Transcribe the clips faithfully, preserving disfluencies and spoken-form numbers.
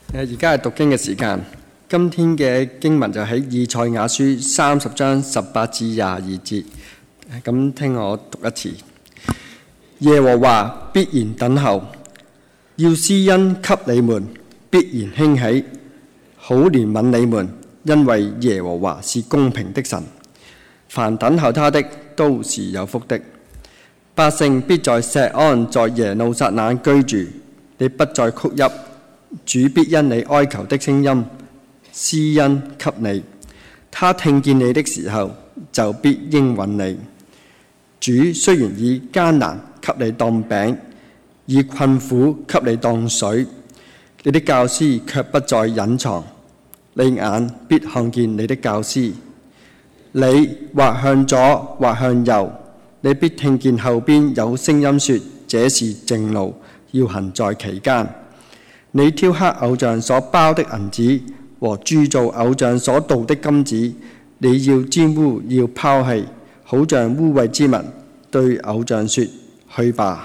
而家係讀經嘅時間。今天嘅經文就喺以賽亞書三十章十八至廿二節。咁聽我讀一次。耶和華必然等候，要施恩給你們，必然興起，好憐憫你們，因為耶和華是公平的神。凡等候他的，都是有福的。百姓必在錫安，在耶路撒冷居住。你不再哭泣，主必因你哀求的聲音施恩給你。他聽見你的時候，就必應允你。主雖然以艱難給你當餅，以困苦給你當水，你的教師卻不再隱藏。你眼必看見你的教師。你或向左，或向右，你必聽見後邊有聲音說：這是正路，要行在其間。你雕刻偶像所包的銀子和鑄造偶像所鍍的金子，你要沾污，要拋棄，好像污穢之物，對偶像說：去吧。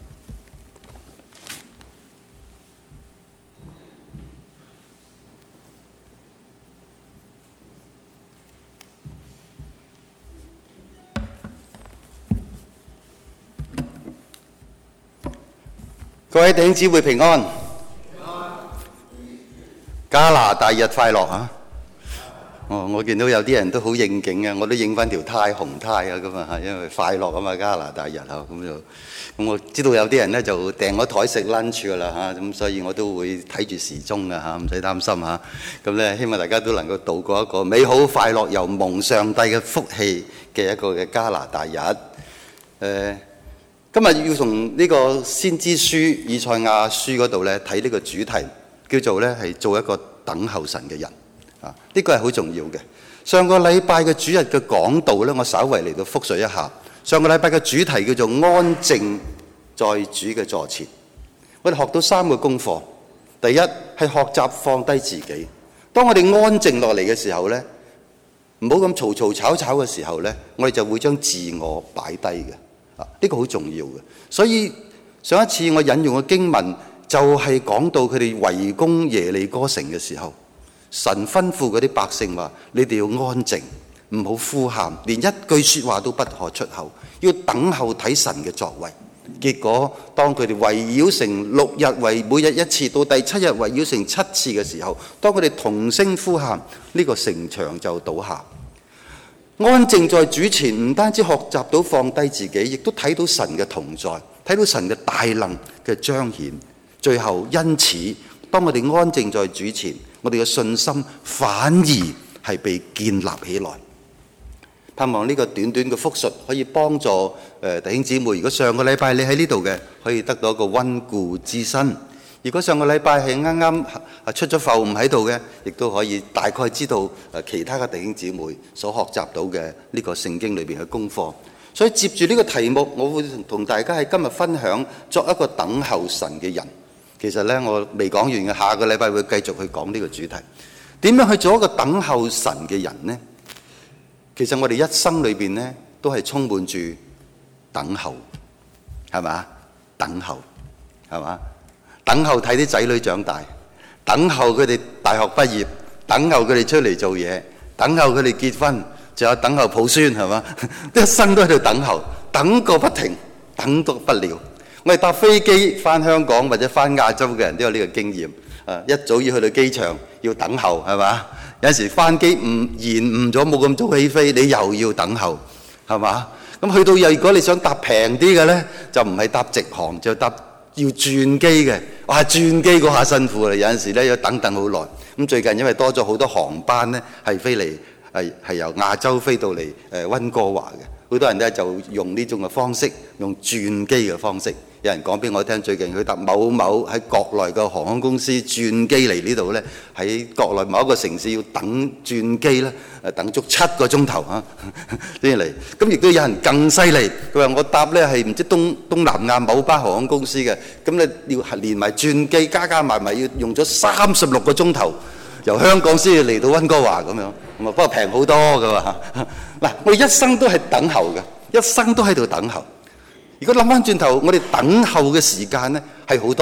各位弟兄姊妹平安，加拿大日快樂啊！哦，我見到有啲人都好應景啊，我都影翻條呔紅呔啊咁啊，因為快樂啊嘛，加拿大日啊咁就咁。我知道有啲人咧就訂咗台食 lunch 噶啦嚇，咁所以我都會睇住時鐘啊嚇，唔使擔心嚇。咁咧希望大家都能夠度過一個美好快樂又蒙上帝嘅福氣嘅一個嘅加拿大日。誒、呃。今日要從呢個先知書以賽亞書嗰度咧睇呢個主題，叫做咧係做一個等候神嘅人啊！呢個係好重要嘅。上個禮拜嘅主日嘅講道咧，我稍為嚟到複述一下。上個禮拜嘅主題叫做安靜在主嘅座前。我哋學到三個功課。第一係學習放低自己。當我哋安靜落嚟嘅時候咧，唔好咁嘈嘈吵吵嘅時候咧，我哋就會將自我擺低嘅。呢個好重要嘅，所以上一次我引用嘅經文就係講到佢哋圍攻耶利哥城嘅時候，神吩咐嗰啲百姓話：你哋要安靜，唔好呼喊，連一句説話都不可出口，要等候睇神嘅作為。結果當佢哋圍繞城六日為每日一次，到第七日圍繞城七次嘅時候，當佢哋同聲呼喊，呢個城牆就倒下。安靜在主前，唔單止學習到放低自己，亦都睇到神嘅同在，睇到神嘅大能嘅彰顯。最後因此，當我哋安靜在主前，我哋嘅信心反而係被建立起來。盼望呢個短短嘅複述可以幫助誒、呃、弟兄姊妹。如果上個禮拜你喺呢度嘅，可以得到一個溫故知新。如果上個禮拜係啱啱出咗埠唔喺度嘅，亦都可以大概知道誒其他嘅弟兄姊妹所學習到嘅呢個聖經裏邊嘅功課。所以接住呢個題目，我會同大家喺今日分享作一個等候神嘅人。其實呢，我未講完嘅，下個禮拜會繼續去講呢個主題。點樣去做一個等候神嘅人呢？其實我哋一生裏邊呢，都係充滿住等候，係嘛？等候，係嘛？等候睇啲仔女長大，等候佢哋大學畢業，等候佢哋出嚟做嘢，等候佢哋結婚，仲有等候抱孫，係嘛？一生都喺度等候，等個不停，等到不了。我哋搭飛機翻香港或者翻亞洲嘅人都有呢個經驗。啊，一早要去到機場要等候，係嘛？有陣時翻機唔延誤咗，冇咁早起飛，你又要等候，係嘛？咁去到又如果你想搭平啲嘅咧，就唔係搭直航，就搭要轉機嘅。哇，轉機嗰下辛苦啦，有陣時咧要等等好耐。咁最近因為多咗好多航班咧，係飛嚟係係由亞洲飛到嚟誒溫哥華嘅，好多人咧就用呢種嘅方式，用轉機嘅方式。有人講俾我聽，最近佢搭某某喺國內嘅航空公司轉機嚟呢度咧，喺國內某一個城市要等轉機咧，誒等足七個鐘頭嚇先嚟。咁亦都有人更犀利，佢話我搭咧係唔知東東南亞某班航空公司嘅，咁咧要連埋轉機加加埋埋要用咗三十六個鐘頭，由香港先至嚟到溫哥華咁樣。咁啊不過平好多㗎嘛。嗱，我哋一生都係等候嘅，一生都喺度等候。如果諗翻轉頭，我哋等候嘅時間咧係好多嘅。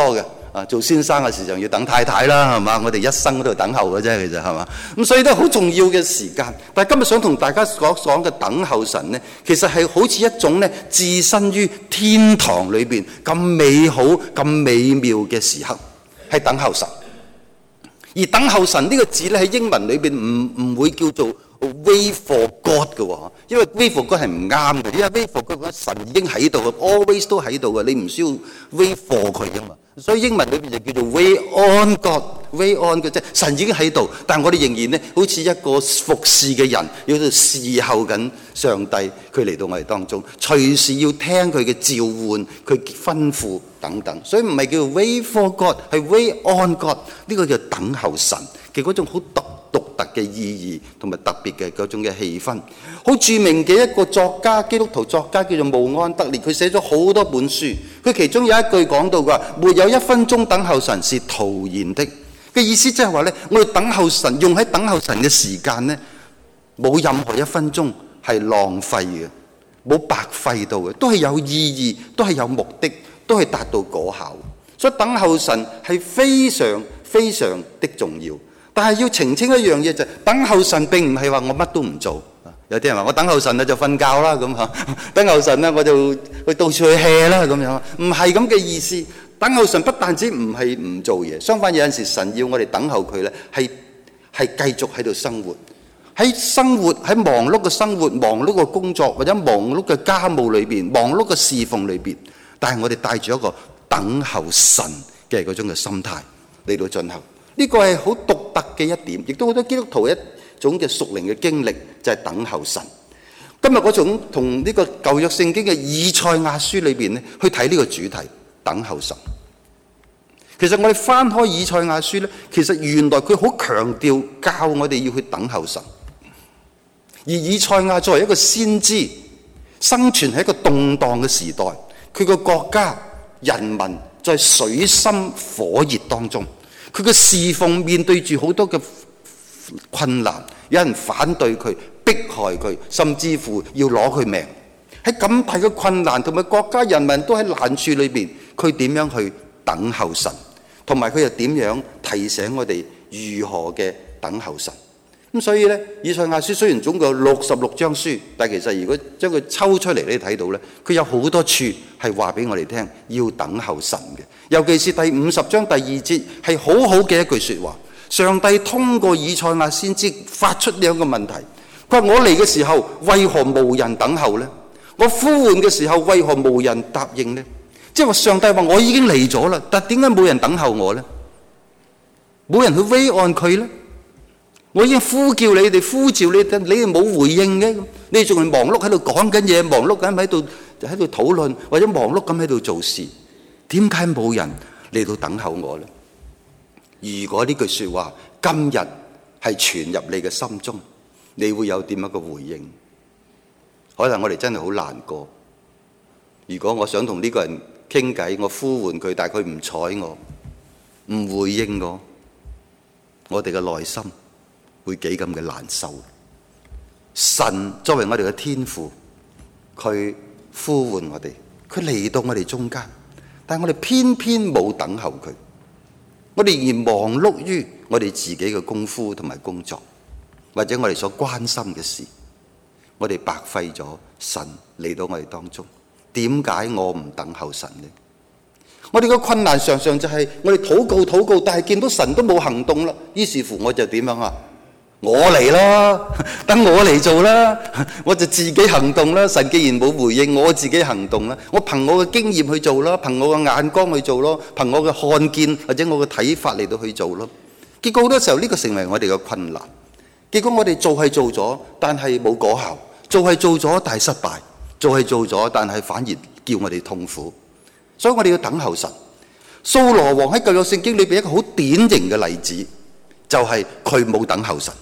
啊，做先生嘅時常要等太太啦，係嘛？我哋一生都喺度等候嘅啫，其實係嘛？咁所以都好重要嘅時間。但係今日想同大家講講嘅等候神呢，其實係好似一種呢置身於天堂裏邊咁美好、咁美妙嘅時刻，係等候神。而等候神呢個字咧喺英文裏邊唔唔會叫做 wait for God 嘅喎，因為 wait for God 係唔啱嘅，因為 wait for God 神已經喺度嘅 ，always 都喺度嘅，你唔需要 wait for 佢噶嘛。所以英文裏邊就叫做 wait on God，wait on 嘅啫，神已經喺度，但係我哋仍然咧好似一個服侍嘅人，要喺度侍候緊上帝，佢嚟到我哋當中，隨時要聽佢嘅召喚、佢吩咐等等。所以唔係叫 wait for God， 係 wait on God， 呢個叫等候神嘅嗰種好獨獨特嘅意義同埋特別嘅嗰種嘅氣氛。好著名嘅一個作家，基督徒作家叫做慕安德烈，佢寫咗好多本書。佢其中有一句講到話：沒有一分鐘等候神是徒然的。嘅意思即係話咧，我哋等候神，用喺等候神嘅時間咧，冇任何一分鐘係浪費嘅，冇白費到嘅，都係有意義，都係有目的，都係達到果效。所以等候神係非常非常的重要。但係要澄清一樣嘢就係，等候神並唔係話我乜都唔做。有啲人話我等候神啊就瞓覺啦咁嚇，等候神咧我就去到處去 hea 啦咁樣，唔係咁嘅意思。等候神不但止唔係唔做嘢，相反有陣時神要我哋等候佢咧，係係繼續喺度生活，喺生活喺忙碌嘅生活、忙碌嘅工作或者忙碌嘅家務裏邊、忙碌嘅侍奉裏邊，但係我哋帶住一個等候神嘅嗰種嘅心態嚟到進行。呢個係好獨特嘅一點，亦都好多基督徒一種嘅屬靈嘅經歷就係等候神。今日我從同呢個舊約聖經嘅以賽亞書裏邊咧去睇呢個主題，等候神。其實我哋翻開以賽亞書咧，其實原來佢好強調教我哋要去等候神。而以賽亞作為一個先知，生存喺一個動盪嘅時代，佢個國家人民在水深火熱當中，佢嘅侍奉面對住好多嘅困難，有人反對佢，迫害佢，甚至乎要攞佢命。喺咁大嘅困難同埋國家人民都喺難處裏邊，佢點樣去等候神？同埋佢又點樣提醒我哋如何嘅等候神？咁所以呢，以賽亞書雖然總共有六十六章書，但係其實如果將佢抽出嚟，你睇到呢，佢有好多處係話俾我哋聽要等候神嘅。尤其是第五十章第二節係好好嘅一句説話。上帝通過以賽亞先知發出兩個問題，佢話：我嚟嘅時候為何無人等候呢？我呼喚嘅時候為何無人答應呢？即係話上帝話我已經嚟咗啦，但點解冇人等候我呢？冇人去 wait on 佢呢？我已經呼叫你哋，呼召你哋，你哋冇回應嘅，你哋仲係忙碌喺度講緊嘢，忙碌緊喺度喺度討論，或者忙碌咁喺度做事，點解冇人嚟到等候我呢？如果呢句說話今日係傳入你嘅心中，你會有點樣嘅回應？可能我哋真係好難過。如果我想同呢個人傾偈，我呼喚佢，但係佢唔睬我，唔回應我，我哋嘅內心會幾咁嘅難受。神作為我哋嘅天父，佢呼喚我哋，佢嚟到我哋中間，但係我哋偏偏冇等候佢。我哋仍然忙碌於我哋自己嘅功夫同埋工作，或者我哋所關心嘅事，我哋白費咗神嚟到我哋當中。點解我唔等候神呢？我哋嘅困難常常就係我哋禱告禱告，但係見到神都冇行動啦。於是乎我就點樣啊？我嚟啦，等我嚟做啦，我就自己行動啦。神既然冇回應，我自己行動啦。我憑我嘅經驗去做啦，憑我嘅眼光去做咯，憑我嘅看見或者我嘅睇法嚟到去做咯。結果好多時候呢個成為我哋嘅困難。結果我哋做係做咗，但係冇果效；做係做咗，但係失敗；做係做咗，但係反而叫我哋痛苦。所以我哋要等候神。掃羅王喺舊約聖經裏邊一個好典型嘅例子，就係佢冇等候神。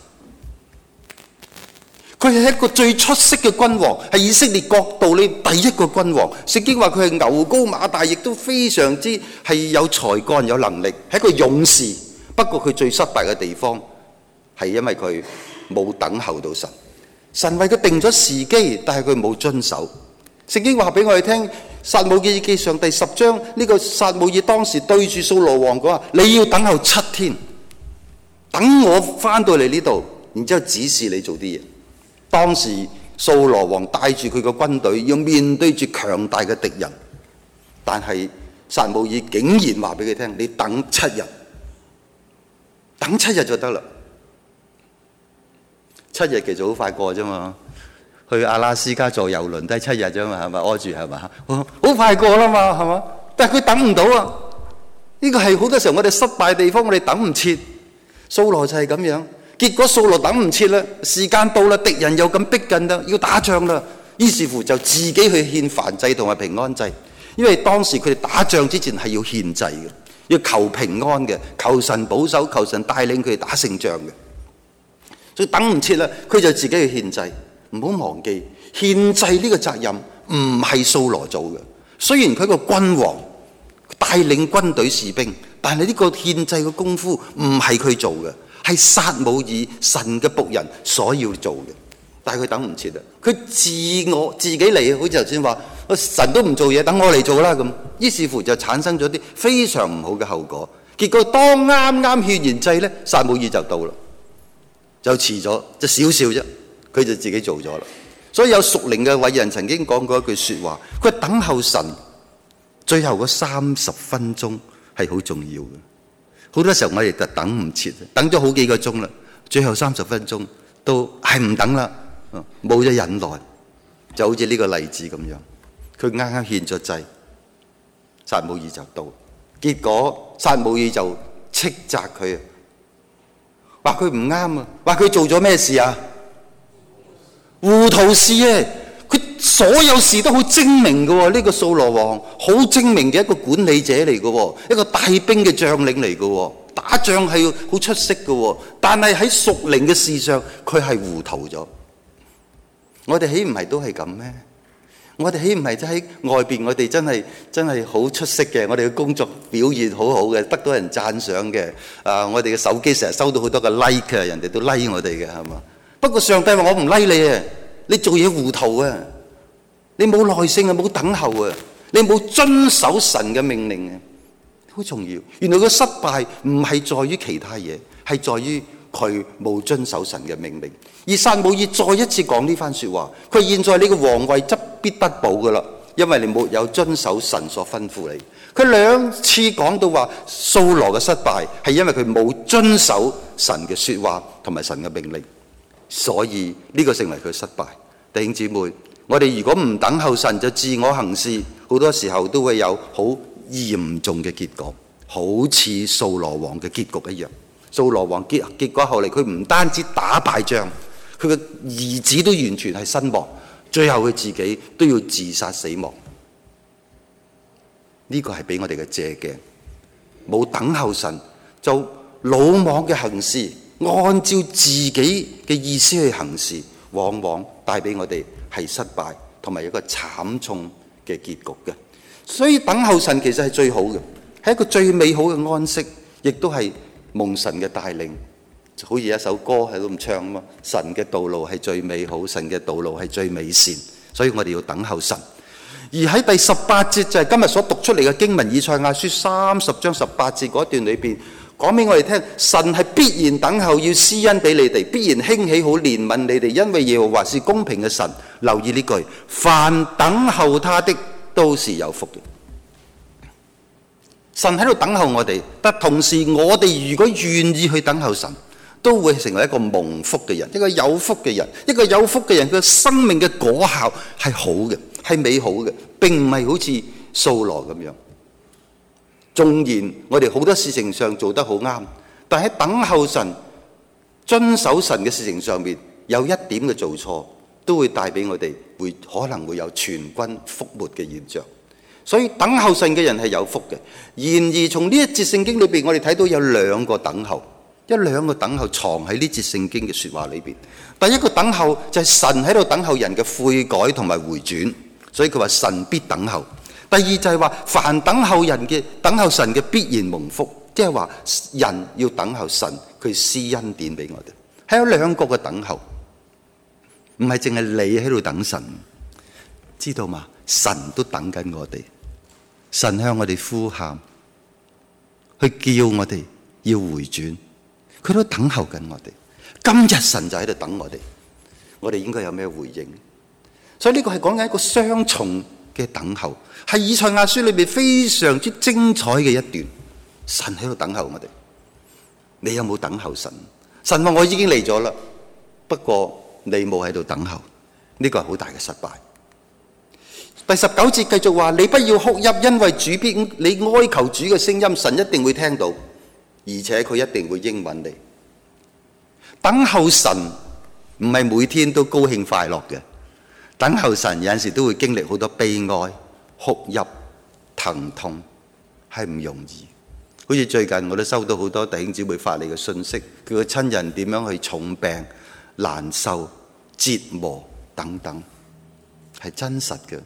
佢係一個最出色嘅君王，係以色列國度裏第一個君王。聖經話佢係牛高馬大，亦都非常之係有才幹、有能力，係一個勇士。不過佢最失敗嘅地方係因為佢冇等候到神。神為佢定咗時機，但係佢冇遵守。 聖經話俾我哋聽，撒母耳記上第十章，呢個撒母耳當時對住掃羅王講話：你要等候七天，等我翻到嚟呢度，然之後指示你做啲嘢。當時掃羅王帶住佢個軍隊要面對住強大嘅敵人，但係撒母耳竟然話俾佢聽：你等七日，等七日就得啦。七日其實好快過啫嘛。去阿拉斯加坐郵輪都係七日啫嘛，係咪？屙住係嘛？好快過啦嘛，係嘛？但係佢等唔到啊！呢個係好多時候我哋失敗嘅地方，我哋等唔切。掃羅就係咁樣，結果掃羅等唔切啦，時間到啦，敵人又咁逼近啦，要打仗啦，於是乎就自己去獻燔祭同埋平安祭，因為當時佢哋打仗之前係要獻祭嘅，要求平安嘅，求神保守，求神帶領佢哋打勝仗嘅，所以等唔切啦，佢就自己去獻祭。唔好忘記，獻祭呢個責任唔係掃羅做嘅。雖然佢係個君王，帶領軍隊士兵，但係呢個獻祭嘅功夫唔係佢做嘅，係撒母耳神嘅僕人所要做嘅。但係佢等唔切啦，佢自我自己嚟，好似頭先話，神都唔做嘢，等我嚟做啦咁。於是乎就產生咗啲非常唔好嘅後果。結果當啱啱獻完祭咧，撒母耳就到啦，就遲咗，就少少啫。佢就自己做咗啦，所以有屬靈嘅偉人曾經講過一句說話，佢話等候神最後嗰三十分鐘係好重要嘅。好多時候我哋就等唔切，等咗好幾個鐘啦，最後三十分鐘都係唔等啦，冇咗忍耐，就好似呢個例子咁樣。佢啱啱獻咗祭，撒母耳就到，結果撒母耳就斥責佢，話佢唔啱啊，話佢做咗咩事啊？糊塗事啊！佢所有事都好精明嘅喎，呢個掃羅王好精明嘅一個管理者嚟嘅喎，一個帶兵嘅將領嚟嘅喎，打仗係好出色嘅喎，但係喺屬靈嘅事上佢係糊塗咗。我哋豈唔係都係咁咩？我哋豈唔係即喺外邊我哋真係真係好出色嘅，我哋嘅工作表現好好嘅，得到人讚賞嘅。啊，我哋嘅手機成日收到好多嘅 like 啊，人哋都 like 我哋嘅，係嘛？不過上帝話我唔 like 你啊，你做嘢糊塗啊，你冇耐性啊，冇等候啊，你冇遵守神嘅命令啊，好重要。原來個失敗唔係在於其他嘢，係在於佢冇遵守神嘅命令。而撒母耳再一次講呢番說話，佢現在你個皇位則必得保噶啦，因為你沒有遵守神所吩咐你。佢兩次講到話掃羅嘅失敗係因為佢冇遵守神嘅說話同埋神嘅命令。所以呢個成為佢失敗。弟兄姊妹，我哋如果唔等候神就自我行事，好多時候都會有好嚴重嘅結果，好似掃羅王嘅結局一樣。掃羅王結結果後嚟佢唔單止打敗仗，佢嘅兒子都完全係身亡，最後佢自己都要自殺死亡。呢個係俾我哋嘅借鏡，冇等候神就魯莽嘅行事，按照自己嘅意思去行事，往往帶俾我哋係失敗同埋一個慘重嘅結局嘅。所以等候神其實係最好嘅，係一個最美好嘅安息，亦都係蒙神嘅帶領。好似一首歌喺度咁唱啊嘛，神嘅道路係最美好，神嘅道路係最美善，所以我哋要等候神。而喺第十八節就係今日所讀出嚟嘅經文，以賽亞書三十章十八節嗰段裏邊，講俾我哋聽，神係必然等候要施恩俾你哋，必然興起好憐憫你哋，因為耶和華是公平嘅神。留意呢句，凡等候他的都是有福嘅。神喺度等候我哋，但同時我哋如果願意去等候神，都會成為一個蒙福嘅人，一個有福嘅人。一個有福嘅人，佢生命嘅果效係好嘅，係美好嘅，並唔係好似掃羅咁樣。縱然我哋好多事情上做得好啱，但喺等候神、遵守神嘅事情上面，有一點嘅做錯，都會帶俾我哋會可能會有全軍覆沒嘅現象。所以等候神嘅人係有福嘅。然而從呢一節聖經裏邊，我哋睇到有兩個等候，一兩個等候藏喺呢節聖經嘅說話裏邊。第一個等候就係神喺度等候人嘅悔改同埋回轉，所以佢話神必等候。第二就係話凡等候人嘅等候神嘅必然蒙福，即係話人要等候神佢施恩典俾我哋，係有兩個嘅等候，唔係淨係你喺度等神，知道嘛？ 神都等緊我哋，神向我哋呼喊，去叫我哋要回轉，佢都等候緊我哋。今日神就喺度等我哋，我哋應該有咩回應？所以呢個係講緊一個雙重嘅等候，係以賽亞書裏邊非常之精彩嘅一段。神喺度等候我哋，你有冇等候神？神話我已經嚟咗啦，不過你冇喺度等候，呢個係好大嘅失敗。第十九節繼續話：你不要哭泣，因為主必你哀求主嘅聲音，神一定會聽到，而且佢一定會應允你。等候神唔係每天都高興快樂嘅，等候神有陣時都會經歷好多悲哀、哭泣、疼痛，係唔容易。好似最近我都收到好多弟兄姊妹發嚟嘅信息，佢個親人點樣去重病、難受、折磨等等，係真實嘅。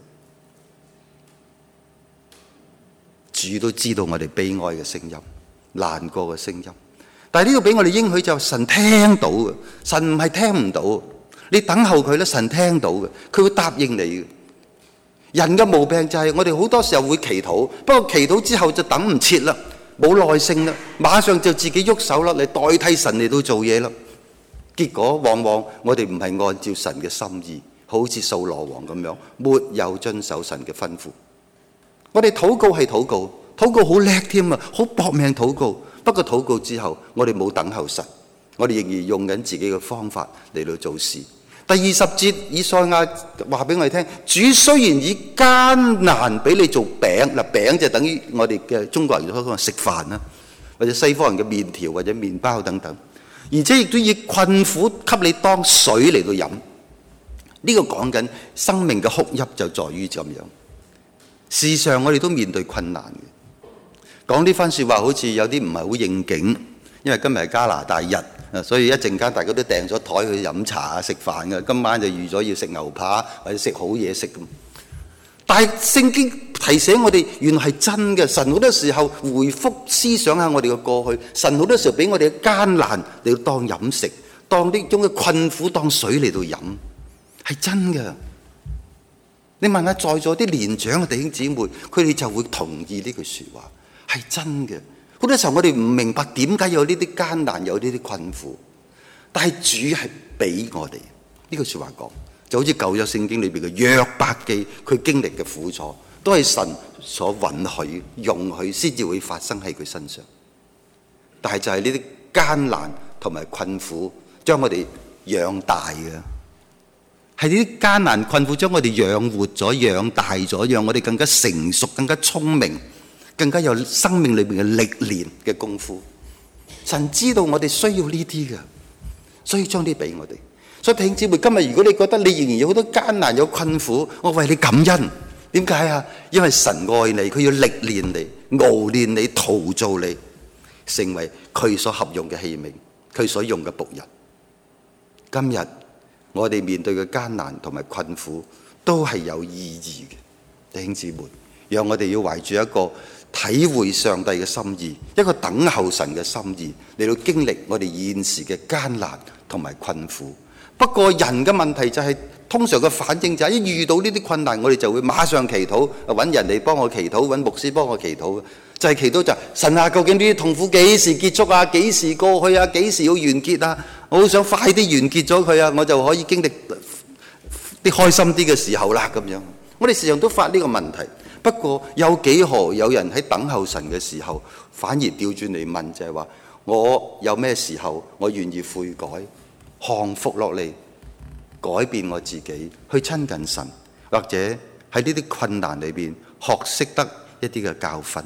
主都知道我哋悲哀嘅聲音、難過嘅聲音，但係呢度俾我哋應許就神聽到嘅，神唔係聽唔到。你等候佢咧，神聽到嘅，佢會答應你嘅。人嘅毛病就係我哋好多時候會祈禱，不過祈禱之後就等唔切啦，冇耐性啦，馬上就自己喐手啦，嚟代替神嚟到做嘢啦。結果往往我哋唔係按照神嘅心意，好似掃羅王咁樣，沒有遵守神嘅吩咐。我哋禱告係禱告，禱告好叻添啊，好搏命禱告。不過禱告之後，我哋冇等候神，我哋仍然用緊自己嘅方法嚟到做事。第二十節以賽亞話俾我哋聽，主雖然以艱難俾你做餅，嗱餅就等於我哋嘅中國人所講食飯啦，或者西方人嘅麵條或者麵包等等，而且亦都以困苦給你當水嚟到飲。呢、這個講緊生命嘅哭泣就在於咁樣。事實上我哋都面對困難嘅，講呢番說話好似有啲唔係好應景，因為今日係加拿大日，所以一陣間大家都訂咗台去飲茶啊食飯嘅，今晚就預咗要食牛扒或者食好嘢食咁。但係聖經提醒我哋，原來係真嘅。神好多時候回復思想下我哋嘅過去，神好多時候俾我哋嘅艱難嚟到當飲食，當呢種嘅困苦當水嚟到飲，係真嘅。你問下在座啲年長嘅弟兄姊妹，佢哋就會同意呢句說話，係真嘅。好多時候我哋唔明白點解有呢啲艱難，有呢啲困苦，但係主係俾我哋呢句說話講，就好似舊約聖經裏邊嘅約伯記，佢經歷嘅苦楚都係神所允許、容許先至會發生喺佢身上。但係就係呢啲艱難同埋困苦，將我哋養大嘅。係呢啲艱難困苦將我哋養活咗、養大咗，讓我哋更加成熟、更加聰明、更加有生命裏邊嘅歷練嘅功夫。神知道我哋需要呢啲嘅，所以將啲俾我哋。所以弟兄姊妹，今日如果你覺得你仍然有好多艱難、有困苦，我為你感恩。點解啊？因為神愛你，佢要歷練你、熬練你、陶造你，成為佢所合用嘅器皿，佢所用嘅僕人。今日我哋面對嘅艱難同埋困苦都係有意義嘅，弟兄姊妹，讓我哋要懷住一個體會上帝嘅心意，一個等候神嘅心意嚟到經歷我哋現時嘅艱難同埋困苦。不過人嘅問題就係、是、通常嘅反應就係一遇到呢啲困難，我哋就會馬上祈禱，揾人嚟幫我祈禱，揾牧師幫我祈禱，就係、是、祈禱就係、神啊，究竟呢啲痛苦幾時結束啊？幾時過去啊？幾時要完結啊？我好想快啲完結咗佢啊，我就可以經歷啲開心啲嘅時候啦。咁樣，我哋時常都發呢個問題。不過有幾何有人喺等候神嘅時候，反而調轉嚟問，就係話我有咩時候我願意悔改、降服落嚟，改變我自己，去親近神，或者喺呢啲困難裏邊學識得一啲嘅教訓。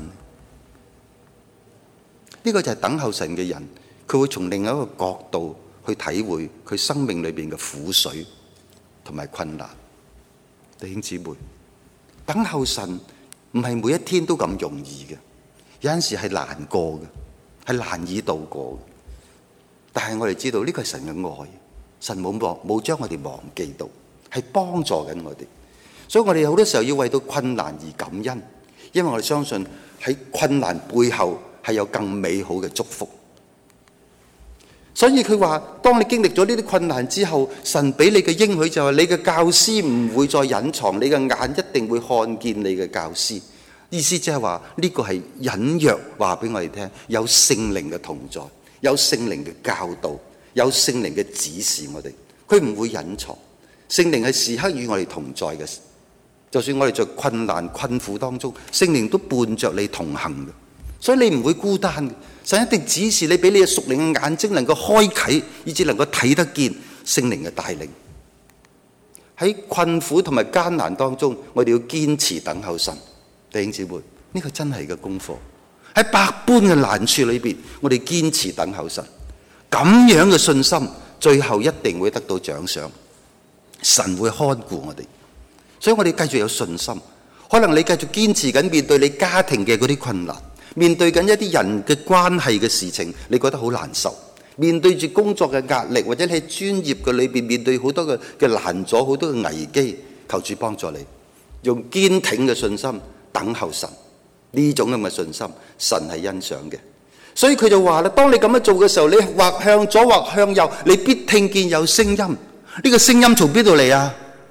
呢個就係等候神嘅人，佢會從另一個角度去體會佢生命裏邊嘅苦水同埋困難。弟兄姊妹，等候神唔係每一天都咁容易嘅，有陣時係難過嘅，係難以度過嘅。但係我哋知道呢個係神嘅愛，神冇忘冇將我哋忘記到，係幫助緊我哋。所以我哋好多時候要為到困難而感恩，因為我哋相信喺困難背後係有更美好嘅祝福。 所以佢話，當你經歷咗呢啲困難之後，神俾你嘅應許就係你嘅教師唔會再隱藏，你嘅眼一定會看見你嘅教師。意思即係話呢個係隱約話俾我哋聽，有聖靈嘅同在，有聖靈嘅教導，有聖靈嘅指示我哋，佢唔會隱藏。聖靈係時刻與我哋同在嘅，就算我哋在困難困苦當中，聖靈都伴着你同行嘅，所以你唔會孤單嘅。神一定指示你，俾你嘅屬靈嘅眼睛能夠開啟，以至能夠睇得見聖靈嘅帶領。喺困苦同埋艱難當中，我哋要堅持等候神。弟兄姊妹，呢個真係嘅功課。喺百般嘅難處裏邊，我哋堅持等候神，咁樣嘅信心，最後一定會得到獎賞。神會看顧我哋，所以我哋繼續有信心。可能你繼續堅持緊面對你家庭嘅嗰啲困難，面對緊一啲人嘅關係嘅事情，你覺得好難受。面對住工作嘅壓力，或者你喺專業嘅裏邊面對好多嘅嘅難阻，好多嘅危機，求主幫助你，用堅挺嘅信心等候神。呢種咁嘅信心，神係欣賞嘅。所以佢就話啦，當你咁樣做嘅時候，你或向左或向右，你必聽見有聲音。呢個聲音從邊度嚟啊？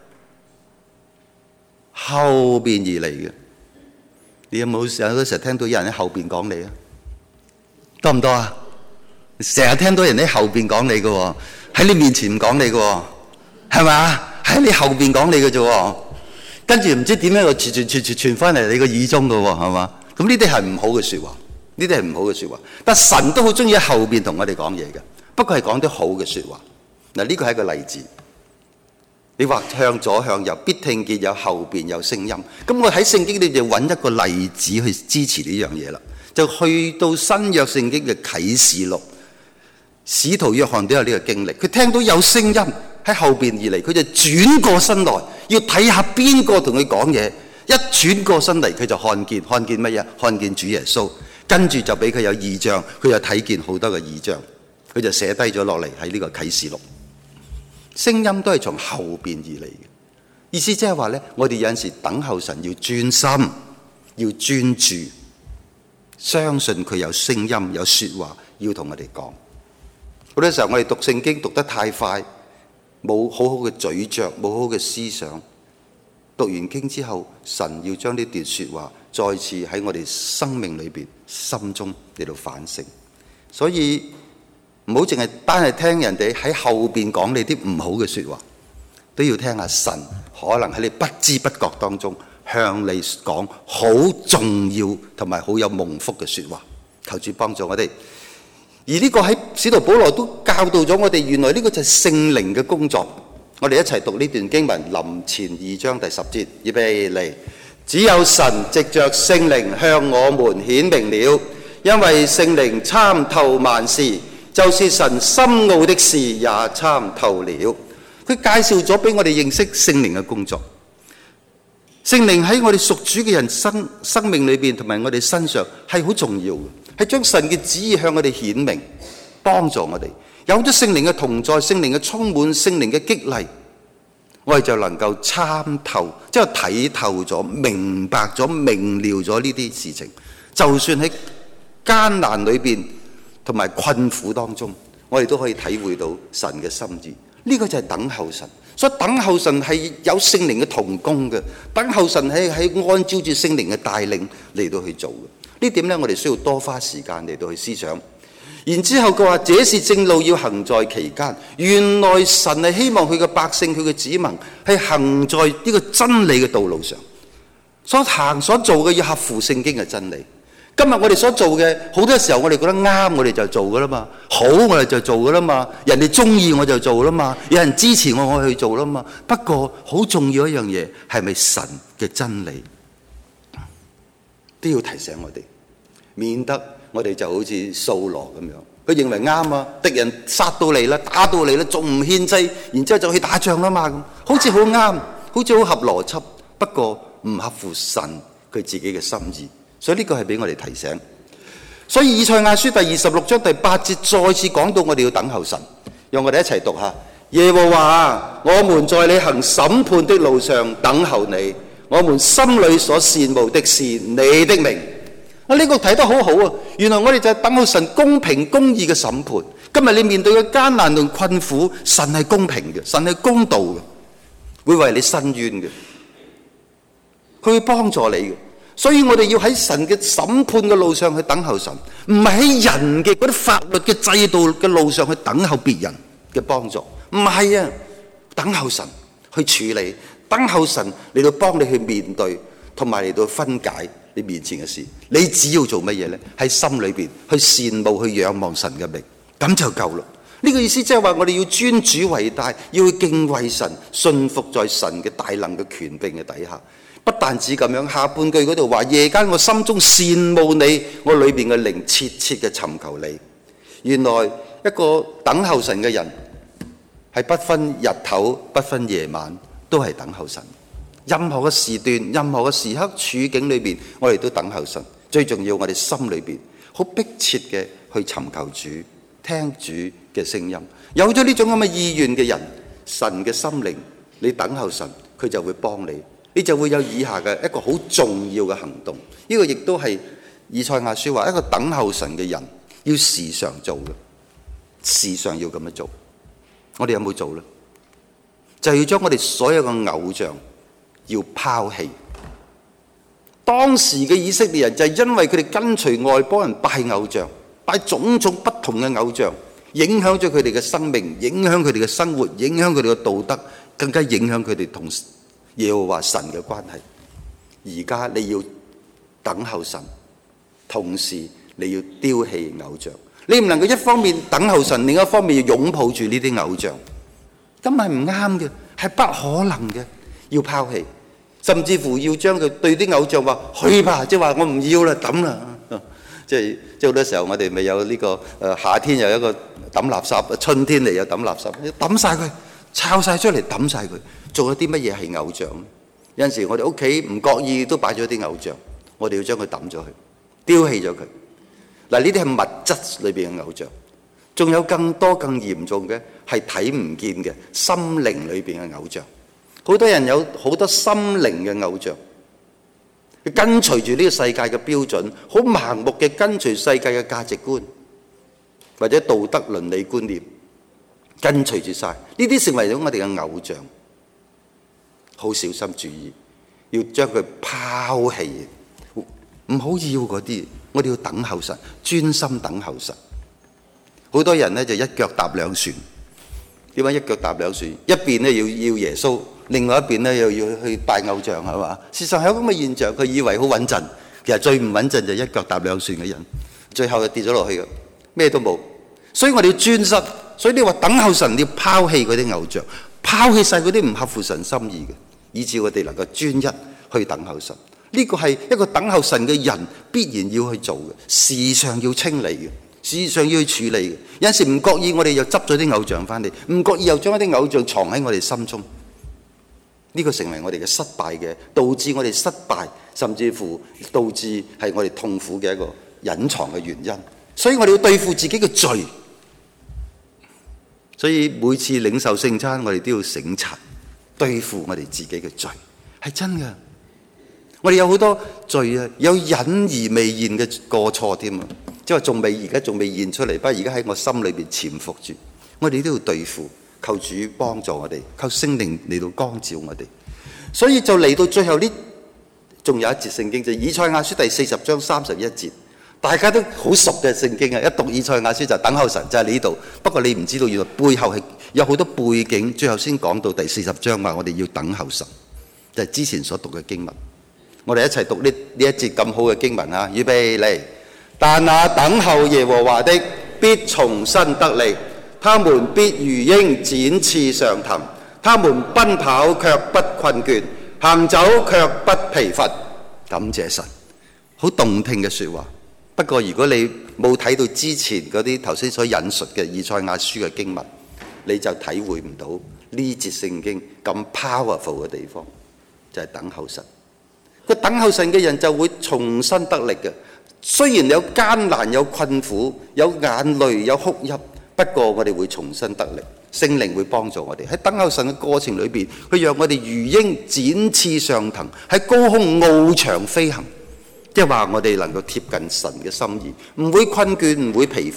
後邊而嚟嘅。你有冇有嗰時候聽到有人喺後邊講你啊？多唔多啊？成日聽到人喺後邊講你嘅，喺你面前唔講你嘅，係咪？喺你後邊講你嘅啫，跟住唔知點樣又傳傳傳傳傳翻嚟你個耳中嘅，係嘛？咁呢啲係唔好嘅說話，呢啲係唔好嘅說話。但神都好中意喺後邊同我哋講嘢嘅，不過係講啲好嘅說話。嗱，呢個係一個例子。你或向左向右，必聽見有後邊有聲音。咁我喺聖經裏就揾一個例子去支持呢樣嘢啦。就去到新約聖經嘅啟示錄，使徒約翰都有呢個經歷。佢聽到有聲音喺後邊而嚟，佢就轉過身來，要睇下邊個同佢講嘢。一轉過身嚟，佢就看見，看見乜嘢？看見主耶穌。跟住就俾佢有異象，佢就睇見好多嘅異象，佢就寫低咗落嚟喺呢個啟示錄。聲音都係從後邊而嚟嘅，意思即係話咧，我哋有陣時等候神要專心，要專注，相信佢有聲音，有說話要同我哋講。好多時候我哋讀聖經讀得太快，冇好好嘅咀嚼，冇好好嘅思想。讀完經之後，神要將呢段說話再次喺我哋生命裏邊、心中嚟到反省。所以唔好淨係單係聽人哋喺後邊講你啲唔好嘅說話，都要聽下神可能喺你不知不覺當中向你講好重要同埋好有蒙福嘅說話。求主幫助我哋。而呢個喺使徒保羅都教導咗我哋，原來呢個就係聖靈嘅工作。我哋一齊讀呢段經文，林前二章第十節，預備嚟。只有神藉着聖靈向我們顯明了，因為聖靈參透萬事，就是神深奧的事也參透了。佢介紹咗俾我哋認識聖靈嘅工作。聖靈喺我哋屬主嘅人生生命裏邊同埋我哋身上係好重要嘅，係將神嘅旨意向我哋顯明，幫助我哋。有咗聖靈嘅同在，聖靈嘅充滿，聖靈嘅激勵，我哋就能夠參透，即係睇透咗、明白咗、明了咗呢啲事情。就算喺艱難裏邊同埋困苦當中，我哋都可以體會到神嘅心意。呢個就係等候神。所以等候神係有聖靈嘅同工嘅，等候神係係按照住聖靈嘅帶領嚟到去做嘅。呢點咧，我哋需要多花時間嚟到去思想。然之後佢話，這是正路，要行在其間。原來神係希望佢嘅百姓，佢嘅子民係行在呢個真理嘅道路上，所行所做嘅要合乎聖經嘅真理。今日我哋所做嘅好多時候，我哋覺得啱，我哋就做噶啦嘛，好我哋就做噶啦嘛，人哋中意我就做啦嘛，有人支持我我去做啦嘛。不過好重要一樣嘢，係咪神嘅真理都要提醒我哋，免得我哋就好似掃羅咁樣，佢認為啱啊，敵人殺到嚟啦，打到嚟啦，仲唔獻祭，然之後就去打仗啦嘛，咁好似好啱，好似好合邏輯，不過唔合乎神佢自己嘅心意。所以呢個係俾我哋提醒。所以以賽亞書第二十六章第八節再次講到我哋要等候神，讓我哋一齊讀下。耶和華啊，我們在你行審判的路上等候你，我們心裏所羨慕的是你的名。啊，呢個睇得好好啊！原來我哋就係等候神公平公義嘅審判， 今日你面對嘅艱難同困苦，神係公平嘅，神係公道嘅，會為你伸冤嘅，佢會幫助你嘅。所以我哋要喺神嘅審判嘅路上去等候神，唔係喺人嘅嗰啲法律嘅制度嘅路上去等候別人嘅幫助，唔係啊，等候神去處理，等候神嚟到幫你去面對，同埋嚟到分解你面前嘅事。你只要做乜嘢呢？喺心裏邊去羨慕、去仰望神嘅名，咁就夠啦。呢個意思即係話我哋要尊主為大，要去敬畏神，信服在神嘅大能嘅權柄嘅底下。不但止咁樣，下半句嗰度話：夜間我心中羨慕你，我裏邊嘅靈切切嘅尋求你。原來一個等候神嘅人係不分日頭、不分夜晚，都係等候神。任何嘅時段、任何嘅時刻、處境裏邊，我哋都等候神。最重要，我哋心裏邊好迫切嘅去尋求主，聽主嘅聲音。有咗呢種咁嘅意願嘅人，神嘅心靈，你等候神，佢就會幫你。你就會有以下嘅一個好重要嘅行動，呢個亦都係以賽亞書話一個等候神嘅人要時常做嘅，時常要咁樣做。我哋有冇做呢？就要將我哋所有嘅偶像要拋棄。當時嘅以色列人就係因為佢哋跟隨外邦人拜偶像，拜種種不同嘅偶像，影響咗佢哋嘅生命，影響佢哋嘅生活，影響佢哋嘅道德，更加影響佢哋同耶和華神嘅關係。而家你要等候神，同時你要丟棄偶像。你唔能夠一方面等候神，另一方面要擁抱住呢啲偶像，咁係唔啱嘅，係不可能嘅。要拋棄，甚至乎要將佢對啲偶像話去吧，即係話我唔要啦，抌啦。即係即係好多時候我哋咪有呢個誒夏天有一個抌垃圾，春天嚟又抌垃圾，抌晒佢，抄晒出嚟抌晒佢。做咗啲乜嘢係偶像？有陣時我哋屋企唔覺意都擺咗啲偶像，我哋要將佢抌咗佢，丟棄咗佢。嗱，呢啲係物質裏邊嘅偶像，仲有更多更嚴重嘅係睇唔見嘅心靈裏邊嘅偶像。好多人有好多心靈嘅偶像，佢跟隨住呢個世界嘅標準，好盲目嘅跟隨世界嘅價值觀或者道德倫理觀念，跟隨住晒呢啲，成為咗我哋嘅偶像。好小心注意，要將佢拋棄，唔好要嗰啲。我哋要等候神，專心等候神。好多人咧就一腳踏兩船。點解一腳踏兩船？一邊咧要要耶穌，另外一邊咧又要去拜偶像，係嘛？事實上係有咁嘅現象，佢以為好穩陣，其實最唔穩陣就係一腳踏兩船嘅人，最後就跌咗落去嘅，咩都冇。所以我哋要專心。所以你話等候神，你要拋棄嗰啲偶像，拋棄晒嗰啲唔合乎神心意嘅，以致我哋能夠專一去等候神。呢個係一個等候神嘅人必然要去做嘅，時常要清理嘅，時常要去處理嘅。有陣時唔覺意，我哋又執咗啲偶像翻嚟，唔覺意又將一啲偶像藏喺我哋心中。呢個成為我哋嘅失敗嘅，導致我哋失敗，甚至乎導致係我哋痛苦嘅一個隱藏嘅原因。所以我哋要對付自己嘅罪。所以每次領受聖餐，我哋都要省察，對付我哋自己嘅罪，係真嘅。我哋有好多罪啊，有隱而未現嘅過錯添啊，即係話仲未而家仲未現出嚟，不過而家喺我心裏邊潛伏住。我哋都要對付，求主幫助我哋，求聖靈嚟到光照我哋。所以就嚟到最後呢，仲有一節聖經就係以賽亞書第四十章三十一節。大家都好熟嘅聖經啊！一讀以賽亞書就等候神，就係呢度。不過你唔知道，原來背後係有好多背景，最後先講到第四十章話我哋要等候神，就係之前所讀嘅經文。我哋一齊讀呢呢一節咁好嘅經文啊！預備嚟，但那等候耶和華的必重新得力，他們必如鷹展翅上騰，他們奔跑卻不困倦，行走卻不疲乏。感謝神，好動聽嘅說話。不過如果你冇睇到之前嗰啲頭先所引述嘅以賽亞書嘅經文，你就體會唔到呢節聖經咁 powerful 嘅地方，就係等候神。個等候神嘅人就會重新得力嘅。雖然有艱難、有困苦、有眼淚、有哭泣，不過我哋會重新得力。聖靈會幫助我哋喺等候神嘅過程裏邊，佢讓我哋如鷹展翅上騰，喺高空翱翔飛行。即係話我哋能夠貼近神嘅心意，唔會困倦，唔會疲乏。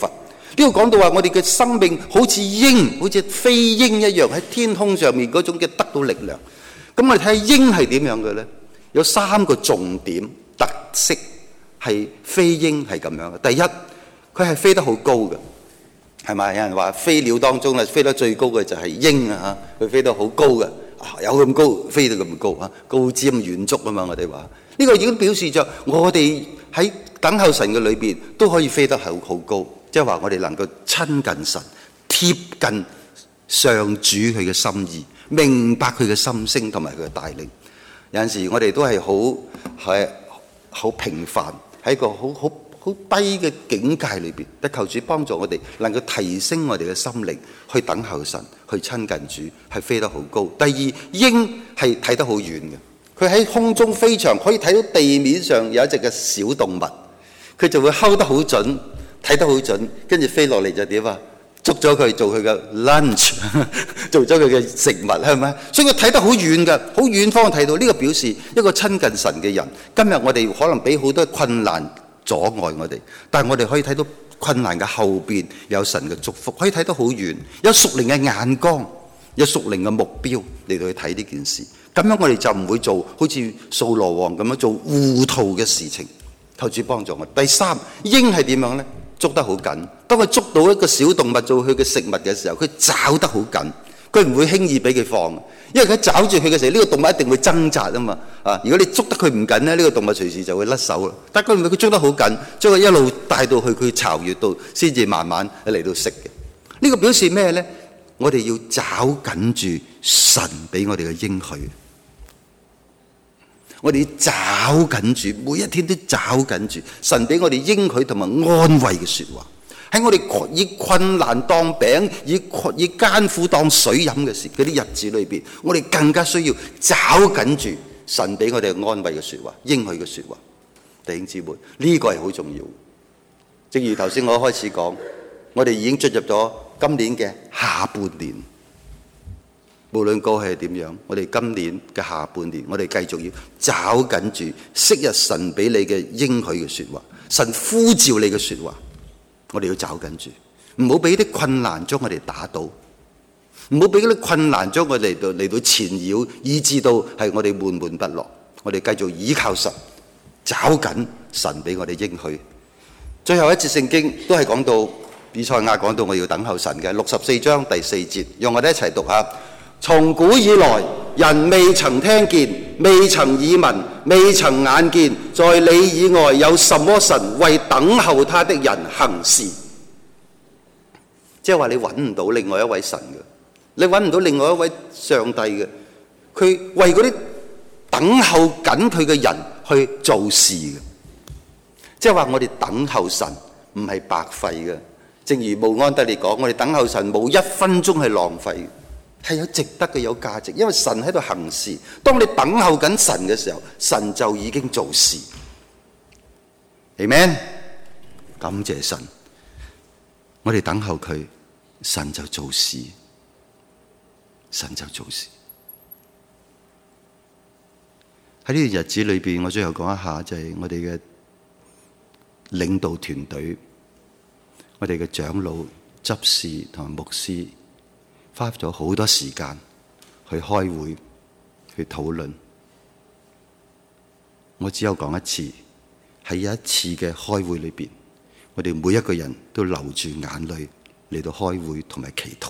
呢度講到話我哋嘅生命好似鷹，好似飛鷹一樣喺天空上面嗰種嘅得到力量。咁我哋睇下鷹係點樣嘅咧？有三個重點特色係飛鷹係咁樣嘅。第一，佢係飛得好高嘅，係咪？有人話飛鳥當中咧飛得最高嘅就係鷹啊嚇，佢飛得好高嘅，啊有咁高，飛到咁高啊，高瞻遠矚啊嘛！我哋話呢個已經表示着我哋喺等候神嘅裏邊都可以飛得好好高，即係話我哋能夠親近神，貼近上主佢嘅心意，明白佢嘅心聲同埋佢嘅帶領。有陣時我哋都係好係好平凡，喺一個好好好低嘅境界裏邊，得求主幫助我哋能夠提升我哋嘅心靈，去等候神，去親近主，係飛得好高。第二，鷹係睇得好遠嘅，佢喺空中飛翔，可以睇到地面上有一隻嘅小動物，佢就會睺得好準，睇得好準，跟住飛落嚟就點啊？捉咗佢做佢嘅 lunch， 做咗佢嘅食物，係咪？所以佢睇得好遠嘅，好遠方睇到。呢個表示一個親近神嘅人。今日我哋可能俾好多困難阻礙我哋，但係我哋可以睇到困難嘅後邊有神嘅祝福，可以睇得好遠，有屬靈嘅眼光，有屬靈嘅目標嚟到去睇呢件事。咁樣我哋就唔會做好似掃羅王咁樣做糊塗嘅事情。求主幫助我。第三，鷹係點樣呢？捉得好緊。當佢捉到一個小動物做佢嘅食物嘅時候，佢抓得好緊，佢唔會輕易俾佢放，因為佢抓住佢嘅時候，呢、這個動物一定會掙扎啊嘛。啊，如果你捉得佢唔緊咧，呢、這個動物隨時就會甩手啦。但係佢唔係，佢捉得好緊，將佢一路帶到去佢巢穴度，先至慢慢嚟到食嘅。呢、這個表示咩呢？我哋要抓緊住神俾我哋嘅應許。我哋要找緊住，每一天都找緊住神俾我哋應許同埋安慰嘅說話。喺我哋以困難當餅，以以艱苦當水飲嘅時，嗰啲日子裏邊，我哋更加需要找緊住神俾我哋安慰嘅說話、應許嘅說話。弟兄姊妹，呢個係好重要。正如頭先我開始講，我哋已經進入咗今年嘅下半年。無論過去係點樣，我哋今年嘅下半年，我哋繼續要找緊住昔日神俾你嘅應許嘅說話，神呼召你嘅說話，我哋要找緊住，唔好俾啲困難將我哋打倒，唔好俾啲困難將我哋嚟到嚟到纏繞，以致到係我哋悶悶不樂。我哋繼續依靠神，找緊神俾我哋應許。最後一節聖經都係講到以賽亞講到我要等候神嘅，六十四章第四節，讓我哋一齊讀下。從古以來，人未曾聽見，未曾耳聞，未曾眼見，在你以外有什麼神為等候他的人行事？即係話你揾唔到另外一位神嘅，你揾唔到另外一位上帝嘅，佢為嗰啲等候緊佢嘅人去做事嘅。即係話我哋等候神唔係白費嘅，正如慕安德烈講，我哋等候神冇一分鐘係浪費嘅，係有值得嘅，有價值，因為神喺度行事。當你等候緊神嘅時候，神就已經做事。Amen，感謝神，我哋等候佢，神就做事，神就做事。喺呢段日子裏邊，我最後講一下，就係我哋嘅領導團隊，我哋嘅長老、執事同埋牧師，花咗好多時間去開會、去討論。我只有講一次，喺有一次嘅開會裏邊，我哋每一個人都流住眼淚嚟到開會同埋祈禱。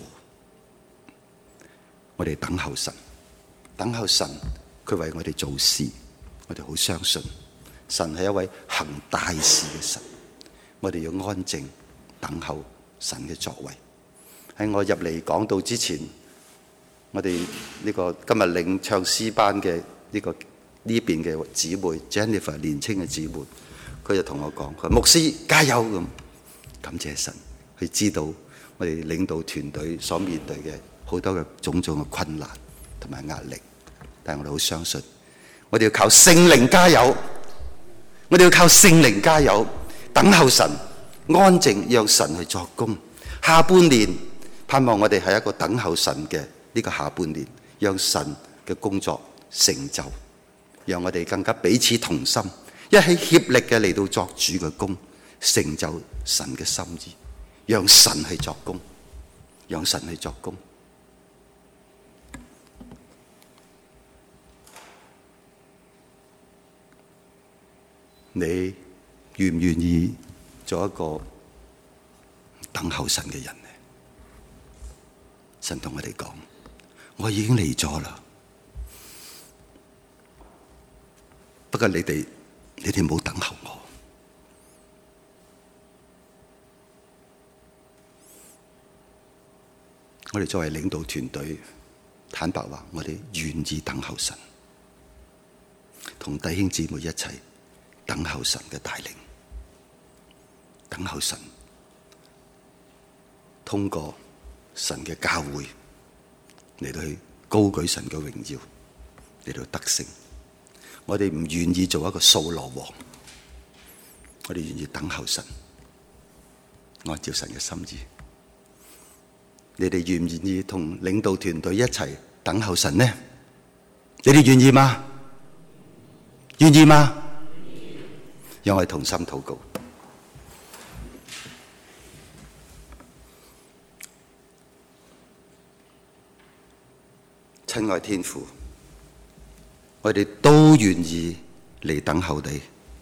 我哋等候神，等候神，佢為我哋做事。我哋好相信神係一位行大事嘅神。我哋要安靜等候神嘅作為。喺我入嚟講道之前，我哋呢個今日領唱詩班嘅呢個呢邊嘅姊妹 Jennifer 年輕嘅姊妹，佢就同我講：佢話牧師加油咁。感謝神，佢知道我哋領導團隊所面對嘅好多嘅種種嘅困難同埋壓力，但係我哋好相信，我哋要靠聖靈加油，我哋要靠聖靈加油，等候神，安靜讓神去作工。下半年盼望我哋係一個等候神嘅呢個下半年，讓神嘅工作成就，讓我哋更加彼此同心，一起協力嘅嚟到作主嘅工，成就神嘅心意。 讓神去作工，讓神去作工。你願唔願意做一個等候神嘅人呢？神同我哋講，我已經嚟咗啦，不過你哋你哋冇等候我。我哋作為領導團隊，坦白話，我哋願意等候神，同弟兄姊妹一齊等候神嘅帶領，等候神通過神嘅教會嚟到去高舉神嘅榮耀，嚟到得勝。我哋唔願意做一個掃羅王，我哋願意等候神，按照神嘅心意。你哋願唔願意同領導團隊一齊等候神呢？你哋願意嗎？願意嗎？讓我哋同心禱告。親愛天父，我哋都願意嚟等候你，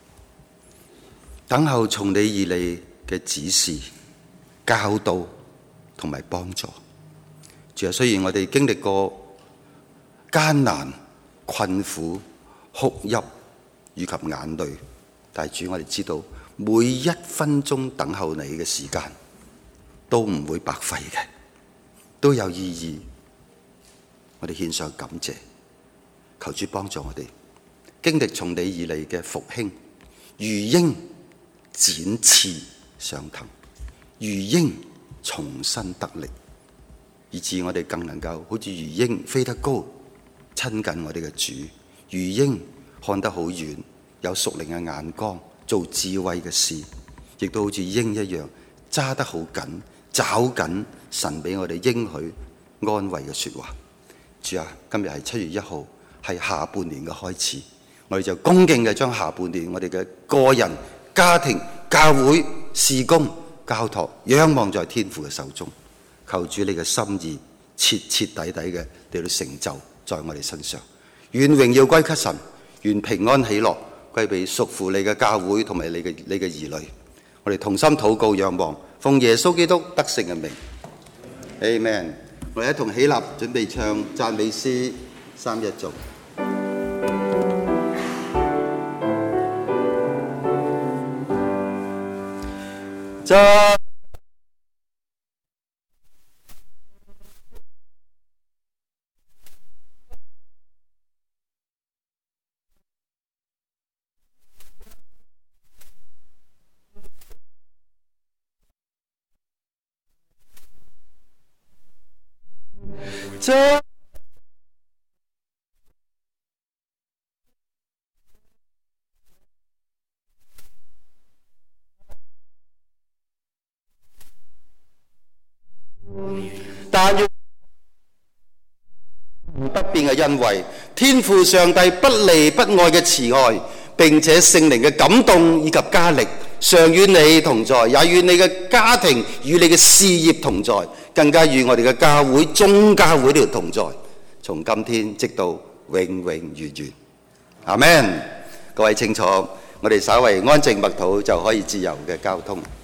等候從你而嚟嘅指示、教導同埋幫助。主啊，雖然我哋經歷過艱難、困苦、哭泣以及眼淚，但係主，我哋知道每一分鐘等候你嘅時間都唔會白費嘅，都有意義。我哋獻上感謝，求主幫助我哋經歷從你而嚟嘅復興，如鷹展翅上騰，如鷹重新得力，以致我哋更能夠好似如鷹飛得高，親近我哋嘅主；如鷹看得好遠，有屬靈嘅眼光，做智慧嘅事，亦都好似鷹一樣揸得好緊，抓緊神俾我哋應許安慰嘅說話。主啊，今日係七月一號，係下半年嘅開始，我哋就恭敬嘅將下半年我哋嘅個人、家庭、教會、事工交託仰望在天父嘅手中，求主你嘅心意徹徹底底嘅嚟到成就在我哋身上。願榮耀歸給神，願平安喜樂歸俾屬乎你嘅教會同埋你嘅你嘅兒女。我哋同心禱告仰望，奉耶穌基督得勝嘅名 ，Amen。我哋一同起立，準備唱讚美詩三一頌。讚讚但願不變嘅恩惠，天父上帝不離不愛嘅慈愛，並且聖靈嘅感動以及加力，常與你同在，也與你嘅家庭與你嘅事業同在，更加與我哋嘅教會眾教會呢度同在，從今天直到永永遠遠。阿們。各位清楚，我哋稍為安靜默禱就可以自由嘅交通。